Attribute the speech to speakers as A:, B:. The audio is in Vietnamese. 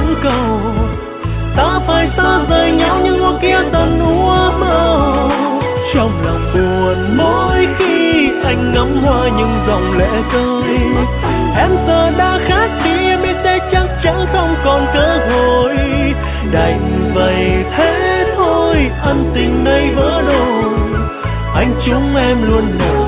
A: vẫn cầu. Ta phải xa rời nhau nhưng hoa kia tàn úa màu. Trong lòng buồn mỗi khi anh ngắm hoa những dòng lệ rơi. Em giờ đã khác đi, em biết đây chắc chắn không còn cơ hội. Đành vậy thế thôi, ân tình này vỡ đôi. Anh chúng em luôn nở